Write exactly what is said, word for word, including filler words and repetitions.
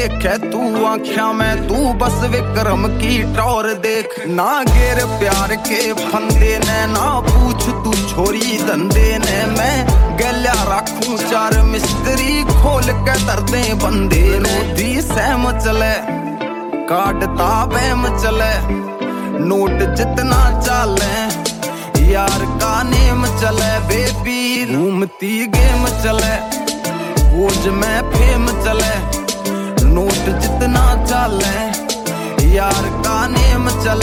देखे तू आख्या मैं तू बस विक्रम की टौर देख। ना गिर प्यार के फंदे ने ना पूछ तू छोरी धंधे ने। मैं गल्या रखूं चार मिस्त्री खोल के दर्दे बंदे ने। दी सहम चले काटता बहम चले नोट जितना चाले यार का नेम चले। बेबी घूमती गेम चले गोज में फेम चले नोट जितना चाले यार का नेम चले।